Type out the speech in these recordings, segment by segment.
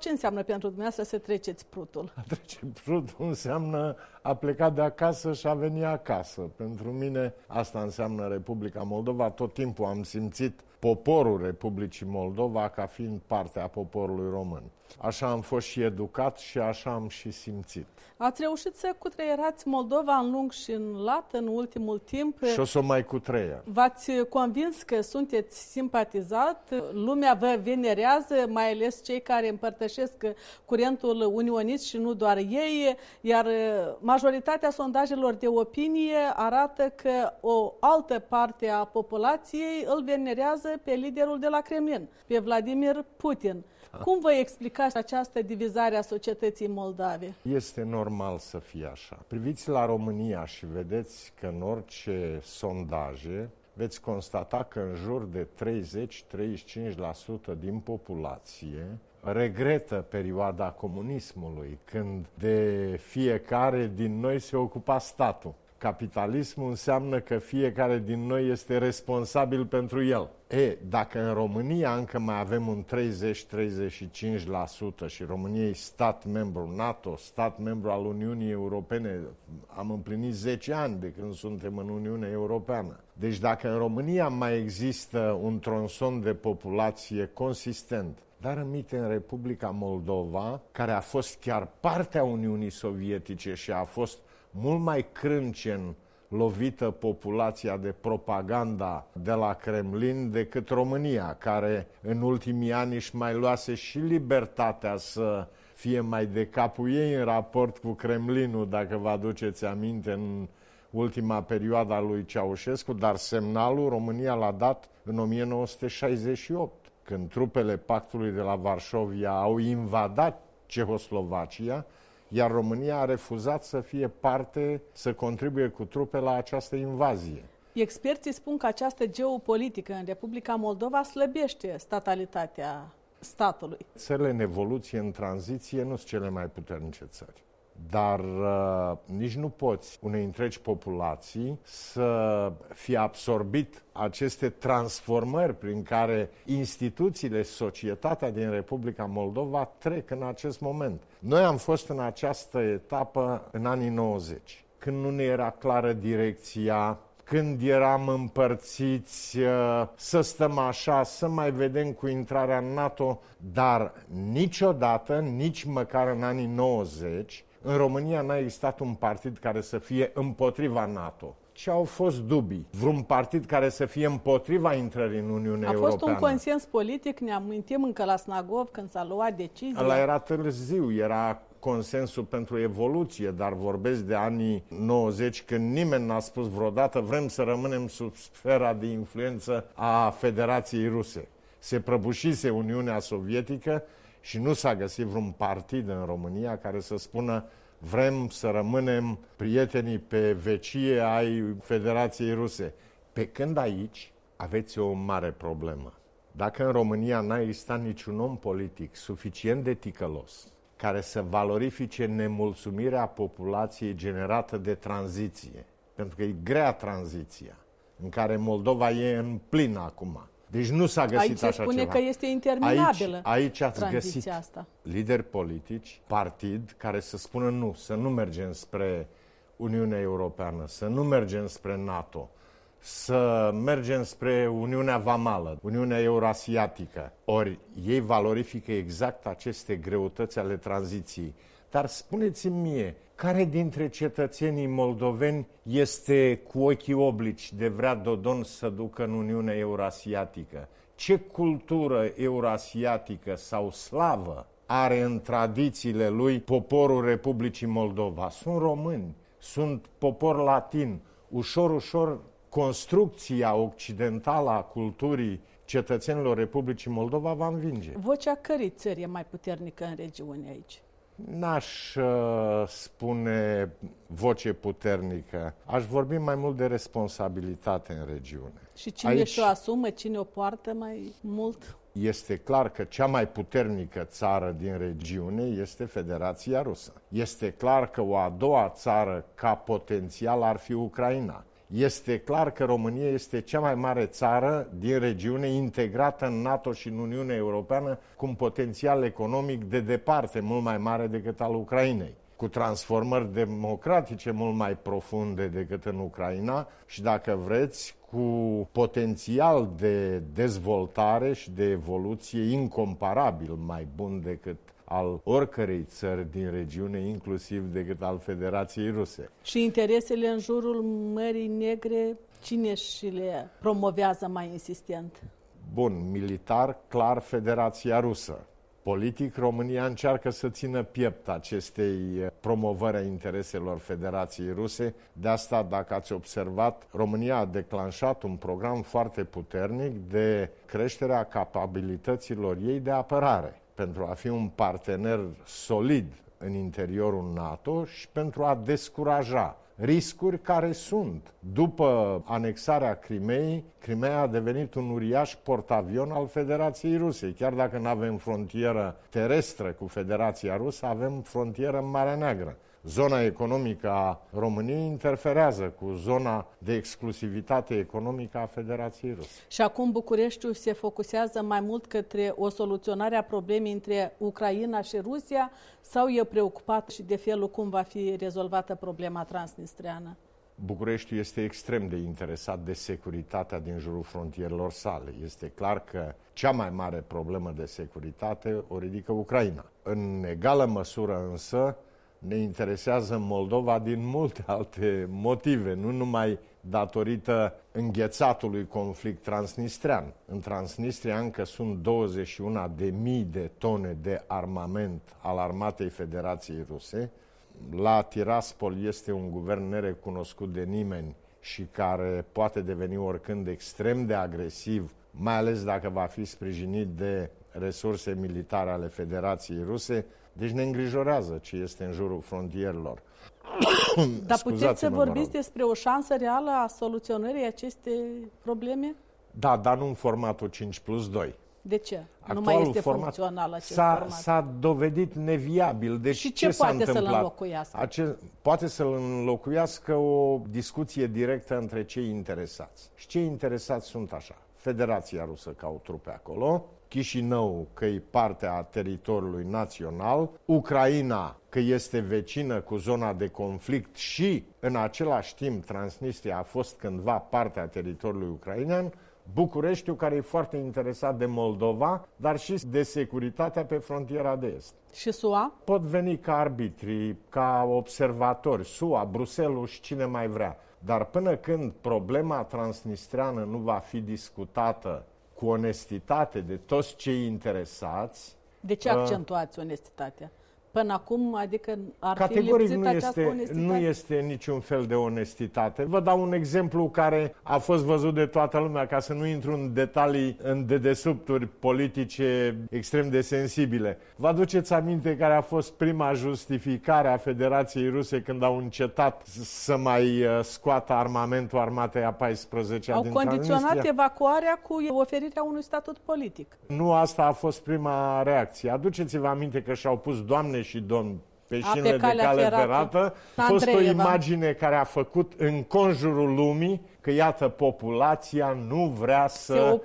ce înseamnă pentru dumneavoastră să treceți prutul? A trece prutul înseamnă a pleca de acasă și a veni acasă. Pentru mine asta înseamnă Republica Moldova. Tot timpul am simțit poporul Republicii Moldova ca fiind parte a poporului român. Așa am fost și educat și așa am și simțit. Ați reușit să cutreierați Moldova în lung și în lat în ultimul timp. Și o să mai cutreier. V-ați convins că sunteți simpatizat, lumea vă venerează, mai ales cei care împărtășesc curentul unionist și nu doar ei, iar majoritatea sondajelor de opinie arată că o altă parte a populației îl venerează pe liderul de la Kremlin, pe Vladimir Putin. Cum vă explicați această divizare a societății moldave? Este normal să fie așa. Priviți la România și vedeți că în orice sondaje veți constata că în jur de 30-35% din populație regretă perioada comunismului, când de fiecare din noi se ocupa statul. Capitalismul înseamnă că fiecare din noi este responsabil pentru el. Dacă în România încă mai avem un 30-35% și România e stat membru NATO, stat membru al Uniunii Europene, am împlinit 10 ani de când suntem în Uniunea Europeană. Deci dacă în România mai există un tronson de populație consistent, dar aminte în Republica Moldova, care a fost chiar partea Uniunii Sovietice și a fost mult mai crâncen lovită populația de propaganda de la Kremlin decât România, care în ultimii ani își mai luase și libertatea să fie mai de capul ei în raport cu Kremlinul, dacă vă aduceți aminte, în ultima perioadă a lui Ceaușescu, dar semnalul România l-a dat în 1968, când trupele pactului de la Varșovia au invadat Cehoslovacia, iar România a refuzat să fie parte, să contribuie cu trupe la această invazie. Experții spun că această geopolitică în Republica Moldova slăbește statalitatea statului. Țările în evoluție, în tranziție, nu sunt cele mai puternice țări. Dar nici nu poți unei întregi populații să fie absorbit aceste transformări prin care instituțiile, societatea din Republica Moldova trec în acest moment. Noi am fost în această etapă în anii 90, când nu ne era clară direcția, când eram împărțiți, să stăm așa, să mai vedem cu intrarea în NATO, dar niciodată, nici măcar în anii 90, în România n-a existat un partid care să fie împotriva NATO. Ce au fost dubii? Vreun partid care să fie împotriva intrării în Uniunea Europeană? A fost un consens politic, ne amintim încă la Snagov, când s-a luat decizia. Ăla era târziu, era consensul pentru evoluție, dar vorbesc de anii 90, când nimeni n-a spus vreodată vrem să rămânem sub sfera de influență a Federației Ruse. Se prăbușise Uniunea Sovietică și nu s-a găsit vreun partid în România care să spună vrem să rămânem prietenii pe vecie ai Federației Ruse. Pe când aici aveți o mare problemă. Dacă în România n-a existat niciun om politic suficient de ticălos care să valorifice nemulțumirea populației generată de tranziție, pentru că e grea tranziția, în care Moldova e în plin acum. Deci nu s-a găsit aici așa ceva. Aici se spune că este interminabilă aici ați găsit asta. Lideri politici, partid, care să spună nu, să nu mergem spre Uniunea Europeană, să nu mergem spre NATO, să mergem spre Uniunea Vamală, Uniunea Eurasiatică. Ori ei valorifică exact aceste greutăți ale tranziției. Dar spuneți-mi mie, care dintre cetățenii moldoveni este cu ochii oblici de vrea Dodon să ducă în Uniunea Eurasiatică? Ce cultură eurasiatică sau slavă are în tradițiile lui poporul Republicii Moldova? Sunt români, sunt popor latin. Ușor, ușor, construcția occidentală a culturii cetățenilor Republicii Moldova va învinge. Vocea cărei țări e mai puternică în regiune aici? N-aș spune voce puternică. Aș vorbi mai mult de responsabilitate în regiune. Și cine și-o asumă, cine o poartă mai mult? Este clar că cea mai puternică țară din regiune este Federația Rusă. Este clar că o a doua țară ca potențial ar fi Ucraina. Este clar că România este cea mai mare țară din regiune integrată în NATO și în Uniunea Europeană, cu un potențial economic de departe mult mai mare decât al Ucrainei, cu transformări democratice mult mai profunde decât în Ucraina și, dacă vreți, cu potențial de dezvoltare și de evoluție incomparabil mai bun decât al oricărei țări din regiune, inclusiv decât al Federației Ruse. Și interesele în jurul Mării Negre, cine și le promovează mai insistent? Bun, militar, clar, Federația Rusă. Politic, România încearcă să țină piept acestei promovări a intereselor Federației Ruse. De asta, dacă ați observat, România a declanșat un program foarte puternic de creștere a capabilităților ei de apărare, pentru a fi un partener solid în interiorul NATO și pentru a descuraja riscuri care sunt. După anexarea Crimeei, Crimeea a devenit un uriaș portavion al Federației Ruse. Chiar dacă nu avem frontieră terestră cu Federația Rusă, avem frontieră în Marea Neagră. Zona economică a României interferează cu zona de exclusivitate economică a Federației Ruse. Și acum Bucureștiul se focusează mai mult către o soluționare a problemei între Ucraina și Rusia, sau e preocupat și de felul cum va fi rezolvată problema transnistreană? Bucureștiul este extrem de interesat de securitatea din jurul frontierelor sale. Este clar că cea mai mare problemă de securitate o ridică Ucraina. În egală măsură însă ne interesează Moldova din multe alte motive, nu numai datorită înghețatului conflict transnistrean. În Transnistria încă sunt 21.000 de tone de armament al armatei Federației Ruse. La Tiraspol este un guvern nerecunoscut de nimeni și care poate deveni oricând extrem de agresiv, mai ales dacă va fi sprijinit de resurse militare ale Federației Ruse. Deci ne îngrijorează ce este în jurul frontierelor. Dar puteți să vorbiți despre o șansă reală a soluționării acestei probleme? Da, dar nu în formatul 5+2. De ce? Nu mai este funcțional acest format. S-a dovedit neviabil. Deci și ce poate să-l înlocuiască? Poate să-l înlocuiască o discuție directă între cei interesați. Și cei interesați sunt așa. Federația Rusă ca o trupe acolo, Chișinău că e parte a teritoriului național, Ucraina că este vecină cu zona de conflict și în același timp Transnistria a fost cândva parte a teritoriului ucrainean, Bucureștiul care e foarte interesat de Moldova, dar și de securitatea pe frontiera de est. Și SUA? Pot veni ca arbitri, ca observatori, SUA, Bruxelles și cine mai vrea. Dar până când problema transnistreană nu va fi discutată cu onestitate de toți cei interesați... De ce accentuați onestitatea? Până acum, adică ar categoric fi lipsit nu este niciun fel de onestitate. Vă dau un exemplu care a fost văzut de toată lumea, ca să nu intru în detalii, în dedesubturi politice extrem de sensibile. Vă aduceți aminte care a fost prima justificare a Federației Ruse când au încetat să mai scoată armamentul armatei a 14-a din Transnistria? Au condiționat evacuarea cu oferirea unui statut politic. Nu asta a fost prima reacție. Aduceți-vă aminte că și-au pus doamne și domni pe șinele de cale ferată. A fost o imagine care a făcut în conjurul lumii că, iată, populația nu vrea să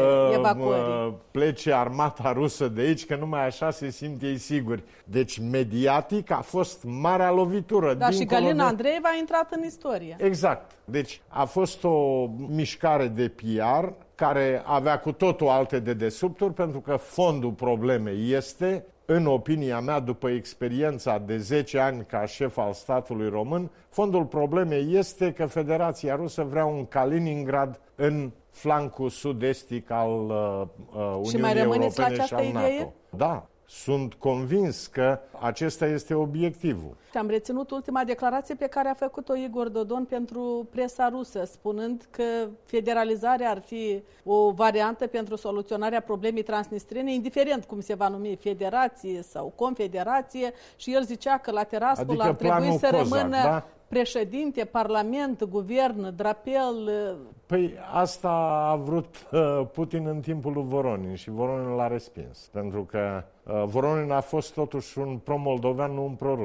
plece armata rusă de aici, că numai așa se simt ei siguri. Deci, mediatic, a fost marea lovitură. Dar și Galina Andreeva a intrat în istorie. Exact. Deci, a fost o mișcare de PR care avea cu totul alte dedesubturi, pentru că fondul problemei este, în opinia mea, după experiența de 10 ani ca șef al statului român, fondul problemei este că Federația Rusă vrea un Kaliningrad în flancul sud-estic al Uniunii Europene și al NATO. Da, sunt convins că acesta este obiectivul. Am reținut ultima declarație pe care a făcut-o Igor Dodon pentru presa rusă, spunând că federalizarea ar fi o variantă pentru soluționarea problemei transnistrene, indiferent cum se va numi, federație sau confederație, și el zicea că la Tiraspol ar trebui să rămână președinte, parlament, guvern, drapel. Păi asta a vrut Putin în timpul lui Voronin și Voronin l-a respins. Pentru că Voronin a fost totuși un pro-moldovean, nu un pro-rus.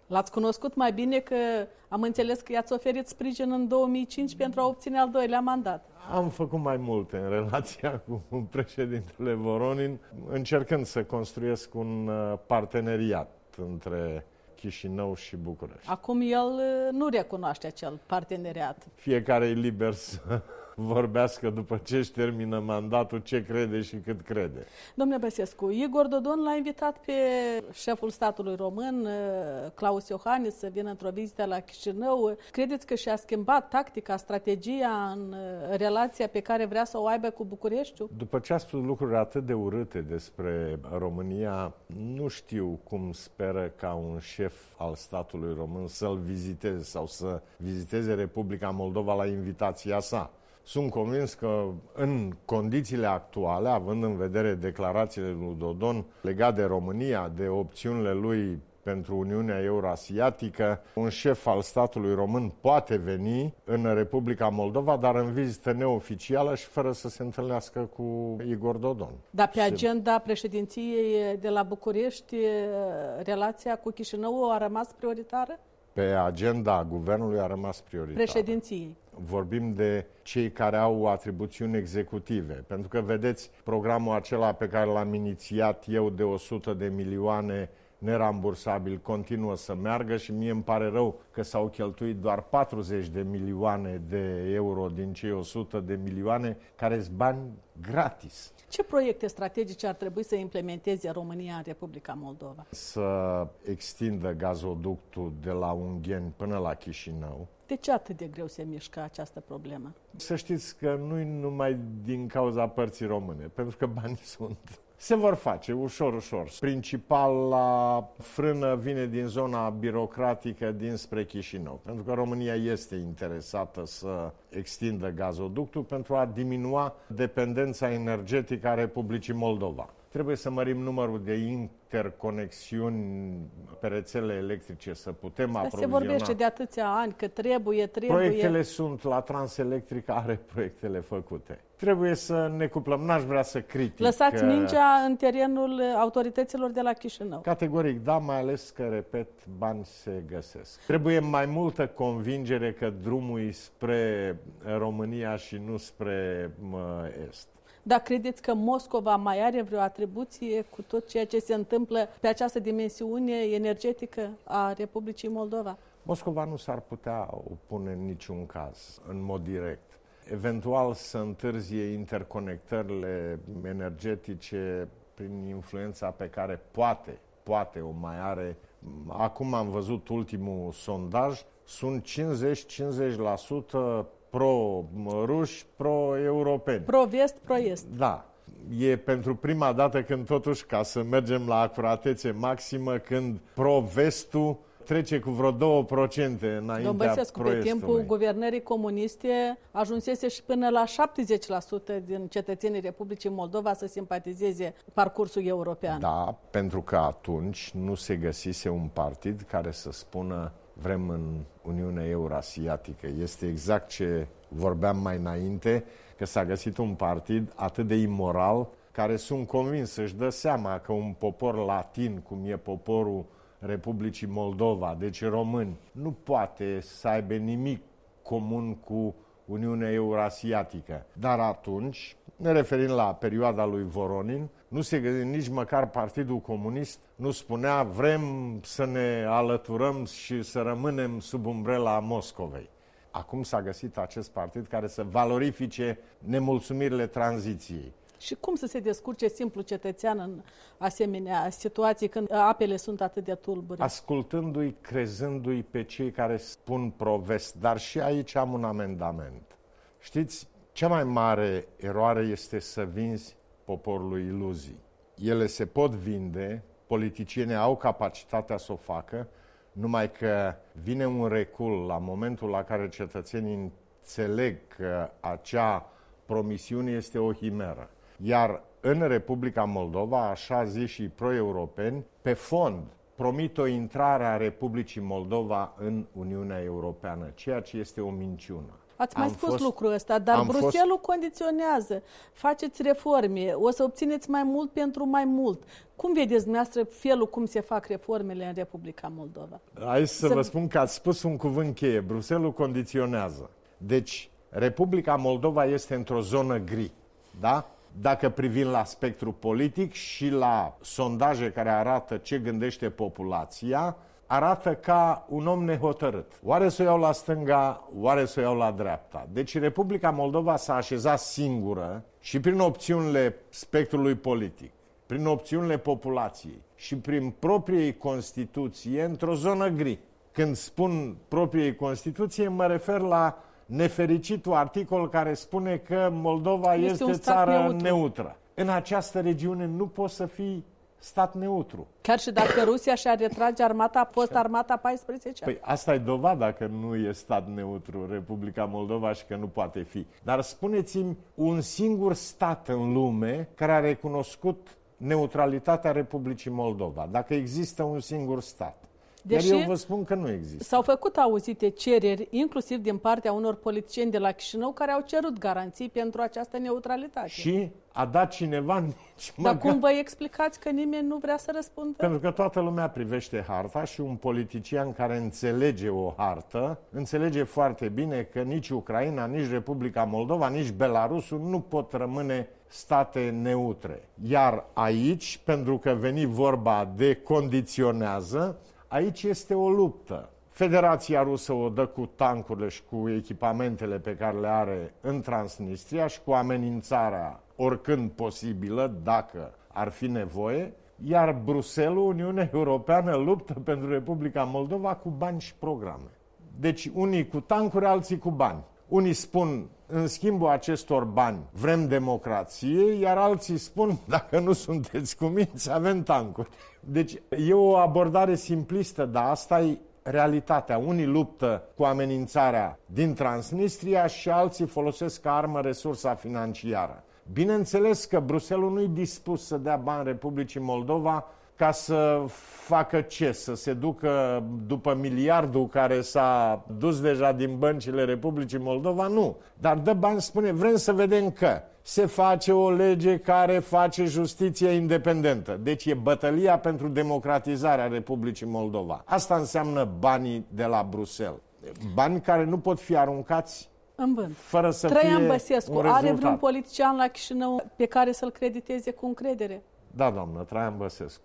L-ați cunoscut mai bine, că am înțeles că i-ați oferit sprijin în 2005 pentru a obține al doilea mandat. Am făcut mai multe în relația cu președintele Voronin, încercând să construiesc un parteneriat între Chișinău și București. Acum el nu recunoaște acel parteneriat. Fiecare e liber să vorbească după ce își termină mandatul, ce crede și cât crede. Domnule Băsescu, Igor Dodon l-a invitat pe șeful statului român, Claus Iohannis, să vină într-o vizită la Chișinău. Credeți că și-a schimbat tactica, strategia în relația pe care vrea să o aibă cu Bucureștiul? După ce a spus lucruri atât de urâte despre România, nu știu cum speră ca un șef al statului român să-l viziteze sau să viziteze Republica Moldova la invitația sa. Sunt convins că în condițiile actuale, având în vedere declarațiile lui Dodon legate de România, de opțiunile lui pentru Uniunea Eurasiatică, un șef al statului român poate veni în Republica Moldova, dar în vizită neoficială și fără să se întâlnească cu Igor Dodon. Dar pe agenda președinției de la București, relația cu Chișinău a rămas prioritară? Pe agenda guvernului a rămas prioritară. Președinției. Vorbim de cei care au atribuțiuni executive. Pentru că, vedeți, programul acela pe care l-am inițiat eu de 100 de milioane nerambursabil continuă să meargă și mie îmi pare rău că s-au cheltuit doar 40 de milioane de euro din cei 100 de milioane care sunt bani gratis. Ce proiecte strategice ar trebui să implementeze România în Republica Moldova? Să extindă gazoductul de la Ungheni până la Chișinău. De ce atât de greu se mișcă această problemă? Să știți că nu-i numai din cauza părții române, pentru că banii sunt. Se vor face ușor, ușor. Principala frână vine din zona birocratică dinspre Chișinău, pentru că România este interesată să extindă gazoductul pentru a diminua dependența energetică a Republicii Moldova. Trebuie să mărim numărul de interconexiuni pe rețele electrice, să putem aproviziona. Se vorbește de atâția ani că trebuie. Proiectele sunt, la Transelectrica are proiectele făcute. Trebuie să ne cuplăm, n-aș vrea să critic. Lăsați mingea în terenul autorităților de la Chișinău. Categoric, da, mai ales că, repet, bani se găsesc. Trebuie mai multă convingere că drumul e spre România și nu spre Est. Dar credeți că Moscova mai are vreo atribuție cu tot ceea ce se întâmplă pe această dimensiune energetică a Republicii Moldova? Moscova nu s-ar putea opune în niciun caz, în mod direct. Eventual să întârzie interconectările energetice prin influența pe care poate o mai are. Acum am văzut ultimul sondaj, sunt 50-50% pro-ruși, pro-europeni. Pro-vest, pro-est. Da. E pentru prima dată când totuși, ca să mergem la acuratețe maximă, când pro-vestul trece cu vreo 2% înaintea Domnul Băsescu, pe pro-estului. timpul guvernării comuniste ajunsese și până la 70% din cetățenii Republicii Moldova să simpatizeze parcursul european. Da, pentru că atunci nu se găsise un partid care să spună vrem în Uniunea Eurasiatică. Este exact ce vorbeam mai înainte, că s-a găsit un partid atât de imoral, care sunt convins să-și dă seama că un popor latin, cum e poporul Republicii Moldova, deci români, nu poate să aibă nimic comun cu Uniunea Eurasiatică. Dar atunci, ne referim la perioada lui Voronin, nu se găsi nici măcar Partidul Comunist, nu spunea vrem să ne alăturăm și să rămânem sub umbrela Moscovei. Acum s-a găsit acest partid care să valorifice nemulțumirile tranziției. Și cum să se descurce simplu cetățean în asemenea situații când apele sunt atât de tulbure? Ascultându-i, crezându-i pe cei care spun pro-vest, dar și aici am un amendament. Știți, cea mai mare eroare este să vinzi poporului iluzii. Ele se pot vinde, politicienii au capacitatea să o facă, numai că vine un recul la momentul la care cetățenii înțeleg că acea promisiune este o himeră. Iar în Republica Moldova, așa zis și pro-europeni, pe fond promit o intrare a Republicii Moldova în Uniunea Europeană, ceea ce este o minciună. Ați mai spus lucrul ăsta, dar Bruxelles condiționează. Faceți reforme, o să obțineți mai mult pentru mai mult. Cum vedeți dumneavoastră felul cum se fac reformele în Republica Moldova? Hai să vă spun că ați spus un cuvânt cheie. Bruxelles condiționează. Deci, Republica Moldova este într-o zonă gri, da? Dacă privim la spectru politic și la sondaje care arată ce gândește populația, arată ca un om nehotărât. Oare să o iau la stânga, oare să o iau la dreapta? Deci Republica Moldova s-a așezat singură și prin opțiunile spectrului politic, prin opțiunile populației și prin propriei Constituție într-o zonă gri. Când spun propriei Constituție, mă refer la nefericitul articol care spune că Moldova este țară neutră. În această regiune nu poți să fii stat neutru. Chiar și dacă Rusia și-a retrage armata, a fost armata 14 ani. Păi asta e dovada că nu e stat neutru Republica Moldova și că nu poate fi. Dar spuneți-mi un singur stat în lume care a recunoscut neutralitatea Republicii Moldova. Dacă există un singur stat. Deși iar eu vă spun că nu există. S-au făcut auzite cereri, inclusiv din partea unor politicieni de la Chișinău, care au cerut garanții pentru această neutralitate. Și a dat cineva nici Dar cum vă explicați că nimeni nu vrea să răspundă? Pentru că toată lumea privește harta și un politician care înțelege o hartă, înțelege foarte bine că nici Ucraina, nici Republica Moldova, nici Belarusul nu pot rămâne state neutre. Iar aici, pentru că veni vorba de condiționează, aici este o luptă. Federația Rusă o dă cu tancurile și cu echipamentele pe care le are în Transnistria și cu amenințarea oricând posibilă, dacă ar fi nevoie, iar Bruxelles, Uniunea Europeană, luptă pentru Republica Moldova cu bani și programe. Deci unii cu tancuri, alții cu bani. Unii spun, în schimbul acestor bani, vrem democrație, iar alții spun, dacă nu sunteți cuminți, avem tancuri. Deci e o abordare simplistă, dar asta e realitatea. Unii luptă cu amenințarea din Transnistria și alții folosesc ca armă resursa financiară. Bineînțeles că Bruxelles nu e dispus să dea bani Republicii Moldova ca să facă ce? Să se ducă după miliardul care s-a dus deja din băncile Republicii Moldova? Nu. Dar dă bani, spune, vrem să vedem că se face o lege care face justiția independentă. Deci e bătălia pentru democratizarea Republicii Moldova. Asta înseamnă banii de la Bruxelles. Bani care nu pot fi aruncați în vânt. Fără să Traian fie Băsescu un rezultat. are vreun politician la Chișinău pe care să-l crediteze cu încredere? Da, doamnă, Traian Băsescu.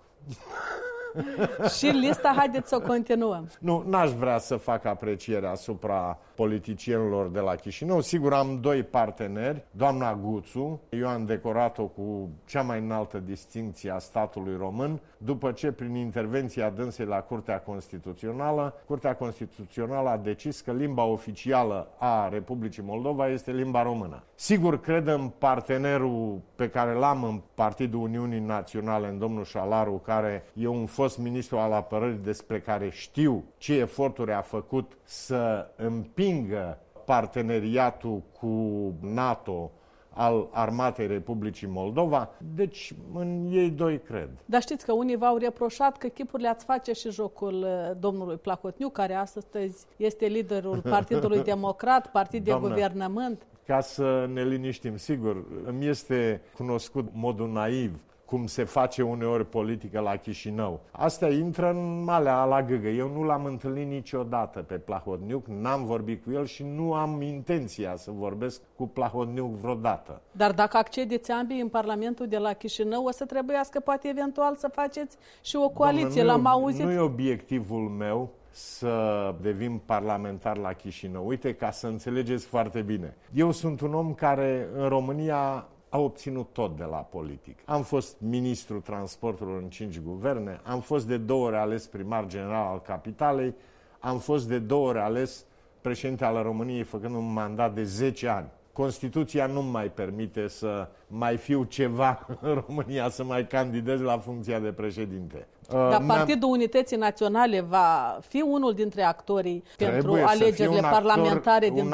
Și lista, haideți să o continuăm. Nu, n-aș vrea să fac apreciere asupra politicienilor de la Chișinău. Sigur, am doi parteneri, doamna Guțu, eu am decorat-o cu cea mai înaltă distincție a statului român, după ce, prin intervenția dânsei la Curtea Constituțională, Curtea Constituțională a decis că limba oficială a Republicii Moldova este limba română. Sigur, cred în partenerul pe care l-am în Partidul Uniunii Naționale, în domnul Șalaru, care e un fost ministru al apărării despre care știu ce eforturi a făcut să împingă parteneriatul cu NATO al Armatei Republicii Moldova, deci în ei doi cred. Dar știți că unii v-au reproșat că chipurile ați face și jocul domnului Plahotniuc, care astăzi este liderul Partidului Democrat, partid de guvernământ. Ca să ne liniștim, sigur, îmi este cunoscut modul naiv cum se face uneori politică la Chișinău. Asta intră în malea la gâgă. Eu nu l-am întâlnit niciodată pe Plahotniuc, n-am vorbit cu el și nu am intenția să vorbesc cu Plahotniuc vreodată. Dar dacă accedeți ambii în Parlamentul de la Chișinău, o să trebuiască poate eventual să faceți și o coaliție. L-am auzit. Nu e obiectivul meu să devin parlamentar la Chișinău. Uite, ca să înțelegeți foarte bine. Eu sunt un om care în România a obținut tot de la politic. Am fost ministru transporturilor în 5 guverne, am fost de 2 ori ales primar general al capitalei, am fost de 2 ori ales președinte al României făcând un mandat de 10 ani. Constituția nu mai permite să mai fiu ceva în România, să mai candidez la funcția de președinte. Dar Partidul Unității Naționale va fi unul dintre actorii pentru alegerile parlamentare din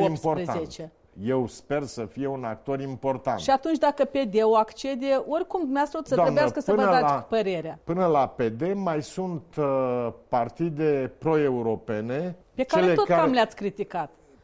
2018. Eu sper să fie un actor important. Și atunci dacă PD-ul accede, oricum dumneavoastră să trebuiască să vă dați părerea. Până la PD mai sunt partide pro-europene. Pe care tot cam le-ați criticat.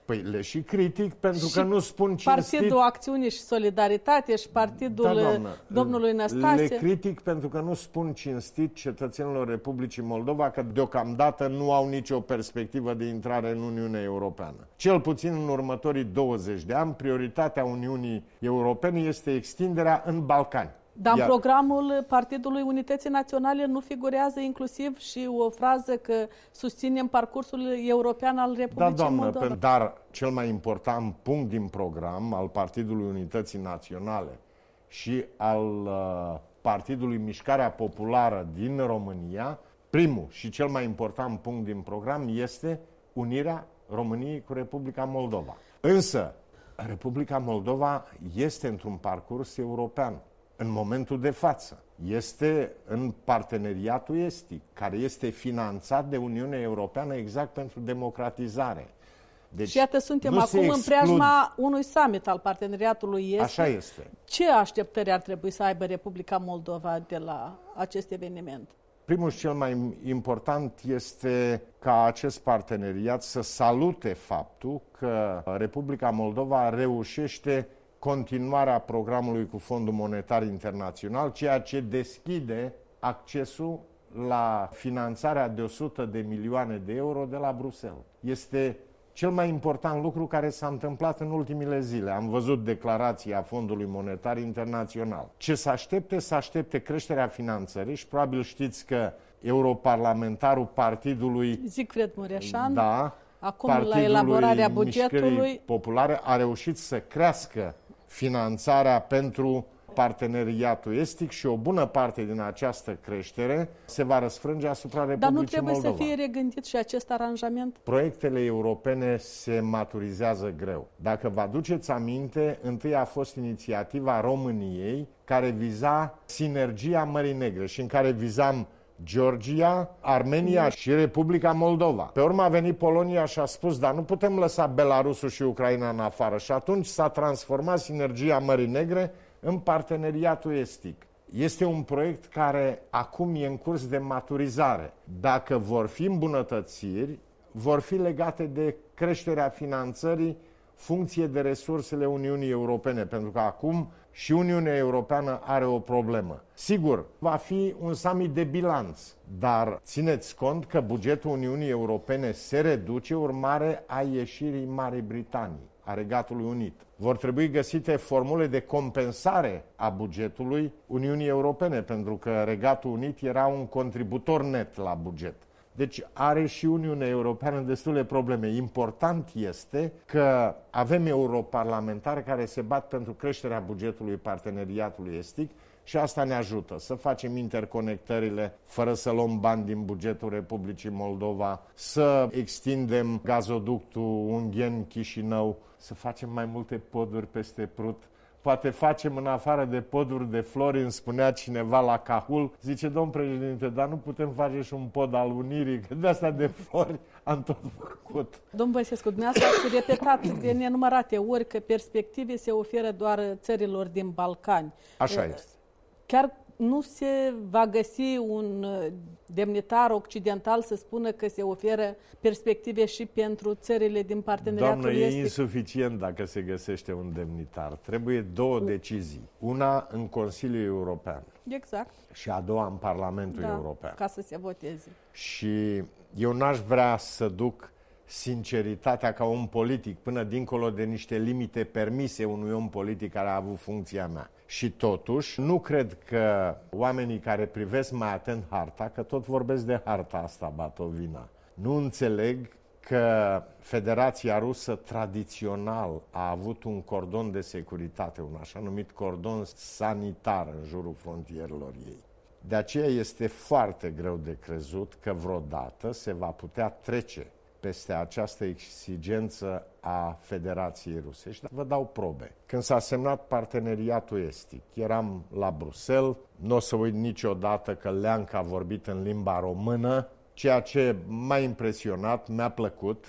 Păi le și critic pentru că nu spun cinstit. Partidul Acțiune și Solidaritate și partidul domnului Năstase. Le critic pentru că nu spun cinstit cetățenilor Republicii Moldova că deocamdată nu au nicio perspectivă de intrare în Uniunea Europeană. Cel puțin în următorii 20 de ani, prioritatea Uniunii Europene este extinderea în Balcani. Dar în programul Partidului Unității Naționale nu figurează inclusiv și o frază că susținem parcursul european al Republicii Moldova? Dar cel mai important punct din program al Partidului Unității Naționale și al Partidului Mișcarea Populară din România, primul și cel mai important punct din program este unirea României cu Republica Moldova. Însă, Republica Moldova este într-un parcurs european. În momentul de față, este în parteneriatul estic, care este finanțat de Uniunea Europeană exact pentru democratizare. Deci, și iată, suntem acum în preajma unui summit al parteneriatului estic. Așa este. Ce așteptări ar trebui să aibă Republica Moldova de la acest eveniment? Primul și cel mai important este ca acest parteneriat să salute faptul că Republica Moldova reușește continuarea programului cu Fondul Monetar Internațional, ceea ce deschide accesul la finanțarea de 100 de milioane de euro de la Bruxelles. Este cel mai important lucru care s-a întâmplat în ultimile zile. Am văzut declarația Fondului Monetar Internațional. Ce se aștepte? Se aștepte creșterea finanțării și probabil știți că europarlamentarul partidului Siegfried Mureșan, acum Partidului la elaborarea bugetului populare a reușit să crească finanțarea pentru parteneriatul estic și o bună parte din această creștere se va răsfrânge asupra Republicii Moldova. Dar nu trebuie să fie regândit și acest aranjament? Proiectele europene se maturizează greu. Dacă vă aduceți aminte, întâi a fost inițiativa României care viza sinergia Mării Negre și în care vizam Georgia, Armenia și Republica Moldova. Pe urmă a venit Polonia și a spus, dar nu putem lăsa Belarusul și Ucraina în afară. Și atunci s-a transformat sinergia Mării Negre în parteneriatul estic. Este un proiect care acum e în curs de maturizare. Dacă vor fi îmbunătățiri, vor fi legate de creșterea finanțării funcție de resursele Uniunii Europene, pentru că acum și Uniunea Europeană are o problemă. Sigur, va fi un summit de bilanț, dar țineți cont că bugetul Uniunii Europene se reduce urmare a ieșirii Marii Britanii, a Regatului Unit. Vor trebui găsite formule de compensare a bugetului Uniunii Europene, pentru că Regatul Unit era un contributor net la buget. Deci are și Uniunea Europeană destule probleme. Important este că avem europarlamentari care se bat pentru creșterea bugetului parteneriatului estic și asta ne ajută să facem interconectările fără să luăm bani din bugetul Republicii Moldova, să extindem gazoductul Ungheni-Chișinău, să facem mai multe poduri peste Prut. Poate facem în afară de poduri de flori, îmi spunea cineva la Cahul, zice, domn președinte, dar nu putem face și un pod al unirii, că de asta de flori am tot făcut. Domnul Băsescu, dumneavoastră ați repetat de nenumărate ori că perspective se oferă doar țărilor din Balcani. Așa este. Chiar nu se va găsi un demnitar occidental să spună că se oferă perspective și pentru țările din parteneriatul estic? Doamnă, e insuficient dacă se găsește un demnitar. Trebuie două decizii. Una în Consiliul European. Exact. Și a doua în Parlamentul European. Ca să se voteze. Și eu n-aș vrea să duc sinceritatea ca om politic până dincolo de niște limite permise unui om politic care a avut funcția mea. Și totuși, nu cred că oamenii care privesc mai atent harta, că tot vorbesc de harta asta, Batovina, nu înțeleg că Federația Rusă tradițional a avut un cordon de securitate, un așa numit cordon sanitar în jurul frontierelor ei. De aceea este foarte greu de crezut că vreodată se va putea trece peste această exigență a Federației Ruse. Și vă dau probe. Când s-a semnat parteneriatul estic, eram la Bruxelles, nu o să uit niciodată că Leanca a vorbit în limba română, ceea ce m-a impresionat, mi-a plăcut,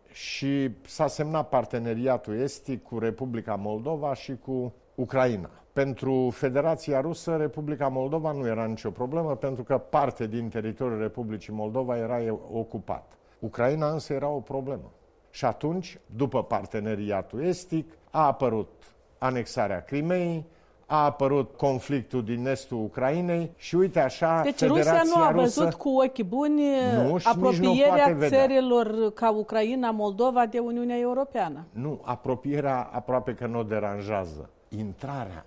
și s-a semnat parteneriatul estic cu Republica Moldova și cu Ucraina. Pentru Federația Rusă, Republica Moldova nu era nicio problemă, pentru că parte din teritoriul Republicii Moldova era ocupat. Ucraina însă era o problemă. Și atunci, după parteneriatul estic, a apărut anexarea Crimeei, a apărut conflictul din estul Ucrainei și uite așa, deci Federația Rusia nu a Rusă văzut cu ochi buni nici apropierea nu țărilor ca Ucraina, Moldova de Uniunea Europeană. Nu, apropierea aproape că nu o deranjează. Intrarea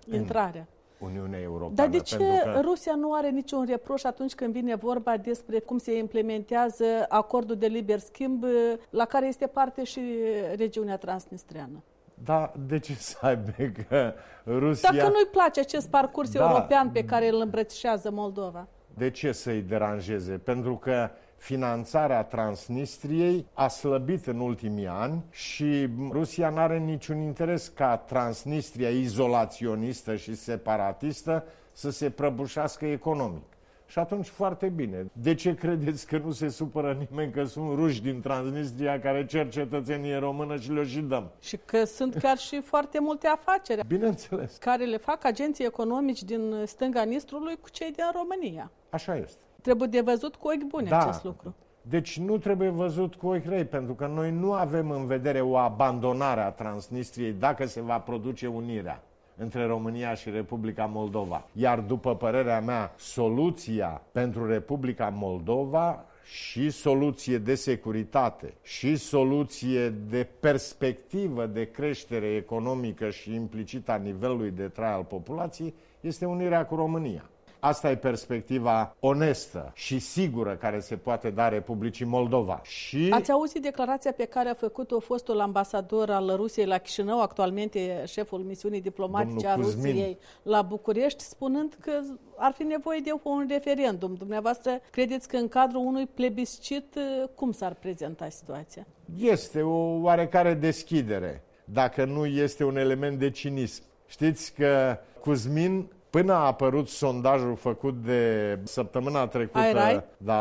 în Uniunea Europeană. Dar de ce Rusia nu are niciun reproș atunci când vine vorba despre cum se implementează acordul de liber schimb la care este parte și regiunea transnistreană? Da, de ce să aibă că Rusia... Dacă nu-i place acest parcurs european pe care îl îmbrățișează Moldova. De ce să-i deranjeze? Pentru că finanțarea Transnistriei a slăbit în ultimii ani și Rusia nu are niciun interes ca Transnistria izolaționistă și separatistă să se prăbușească economic. Și atunci foarte bine. De ce credeți că nu se supără nimeni că sunt ruși din Transnistria care cer cetățenie română și le-o și dăm? Și că sunt chiar și foarte multe afaceri. Bineînțeles. Care le fac agenții economici din stânga Nistrului cu cei din România. Așa este. Trebuie de văzut cu ochi buni acest lucru. Deci nu trebuie văzut cu ochi răi, pentru că noi nu avem în vedere o abandonare a Transnistriei dacă se va produce unirea între România și Republica Moldova. Iar după părerea mea, soluția pentru Republica Moldova și soluție de securitate și soluție de perspectivă de creștere economică și implicit a nivelului de trai al populației este unirea cu România. Asta e perspectiva onestă și sigură care se poate da Republicii Moldova. Și... Ați auzit declarația pe care a făcut-o fostul ambasador al Rusiei la Chișinău, actualmente șeful misiunii diplomatice a Rusiei la București, spunând că ar fi nevoie de un referendum. Dumneavoastră credeți că în cadrul unui plebiscit cum s-ar prezenta situația? Este o oarecare deschidere, dacă nu este un element de cinism. Știți că Cuzmin, până a apărut sondajul făcut de săptămâna trecută,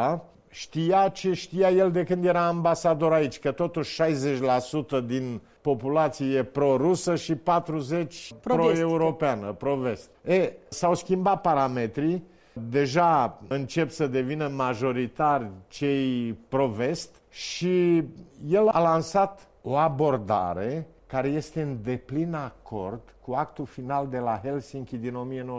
știa ce știa el de când era ambasador aici, că totuși 60% din populație e pro-rusă și 40% pro-europeană, pro-vest. S-au schimbat parametrii, deja încep să devină majoritari cei pro-vest și el a lansat o abordare care este în deplin acord cu actul final de la Helsinki din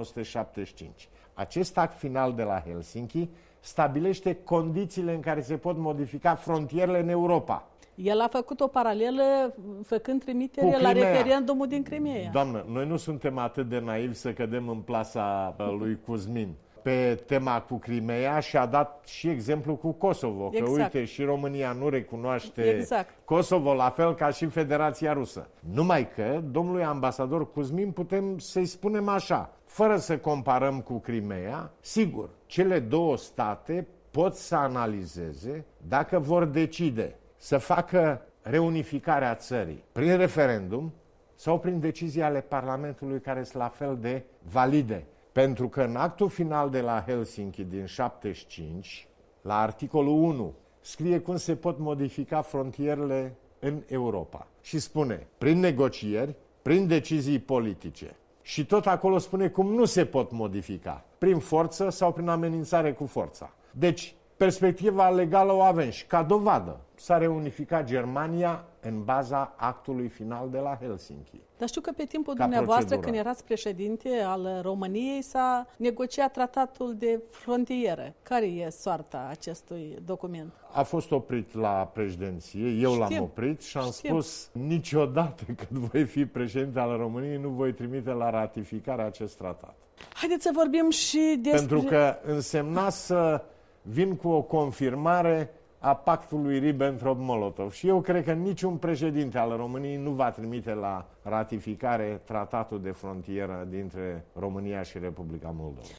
1975. Acest act final de la Helsinki stabilește condițiile în care se pot modifica frontierele în Europa. El a făcut o paralelă făcând trimitere la referendumul din Crimea. Doamnă, noi nu suntem atât de naivi să cădem în plasa lui Cuzmin pe tema cu Crimea și a dat și exemplu cu Kosovo. Că uite, și România nu recunoaște Kosovo, la fel ca și Federația Rusă. Numai că, domnului ambasador Cuzmin, putem să-i spunem așa, fără să comparăm cu Crimea, sigur, cele două state pot să analizeze dacă vor decide să facă reunificarea țării prin referendum sau prin decizii ale Parlamentului care sunt la fel de valide. Pentru că în actul final de la Helsinki din 75, la articolul 1, scrie cum se pot modifica frontierele în Europa. Și spune, prin negocieri, prin decizii politice. Și tot acolo spune cum nu se pot modifica, prin forță sau prin amenințare cu forța. Deci, perspectiva legală o avem și ca dovadă s-a reunificat Germania în baza actului final de la Helsinki. Dar știu că pe timpul dumneavoastră, când erați președinte al României, s-a negociat tratatul de frontieră. Care e soarta acestui document? A fost oprit la președinție, eu l-am oprit și am spus niciodată când voi fi președinte al României nu voi trimite la ratificare acest tratat. Haideți să vorbim și despre... Pentru că însemna să vin cu o confirmare a pactului Ribbentrop-Molotov. Și eu cred că niciun președinte al României nu va trimite la ratificare tratatul de frontieră dintre România și Republica Moldova.